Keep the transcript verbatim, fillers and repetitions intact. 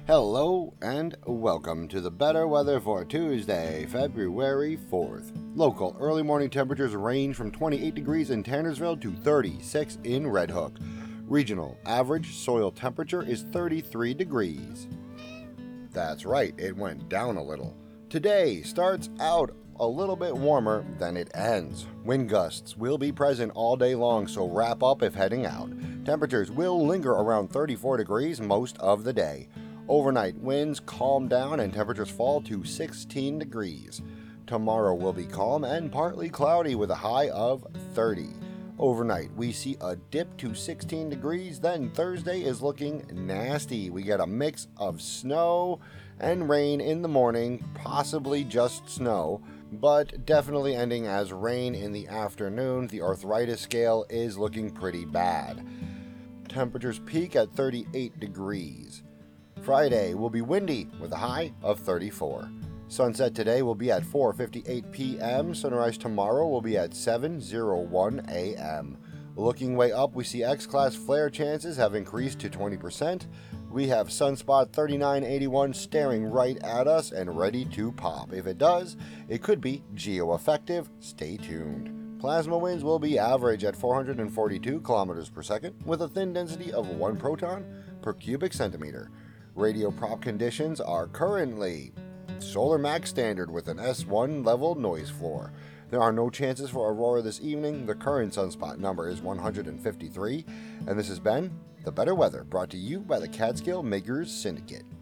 Hello and welcome to the better weather for Tuesday, February fourth. Local early morning temperatures range from twenty-eight degrees in Tannersville to thirty-six in Red Hook. Regional average soil temperature is thirty-three degrees. That's right, it went down a little. Today starts out a little bit warmer than it ends. Wind gusts will be present all day long, so wrap up if heading out. Temperatures will linger around thirty-four degrees most of the day. Overnight, winds calm down and temperatures fall to sixteen degrees. Tomorrow will be calm and partly cloudy with a high of thirty. Overnight, we see a dip to sixteen degrees, then Thursday is looking nasty. We get a mix of snow and rain in the morning, possibly just snow, but definitely ending as rain in the afternoon. The arthritis scale is looking pretty bad. Temperatures peak at thirty-eight degrees. Friday will be windy with a high of thirty-four. Sunset today will be at four fifty-eight p.m. Sunrise tomorrow will be at seven oh one a.m. Looking way up, we see X-class flare chances have increased to twenty percent. We have sunspot thirty-nine eighty-one staring right at us and ready to pop. If it does, it could be geo-effective. Stay tuned. Plasma winds will be average at four hundred forty-two kilometers per second with a thin density of one proton per cubic centimeter. Radio prop conditions are currently Solar Max standard with an S one level noise floor. There are no chances for aurora this evening. The current sunspot number is one hundred fifty-three. And this has been The Better Weather, brought to you by the Catskill Makers Syndicate.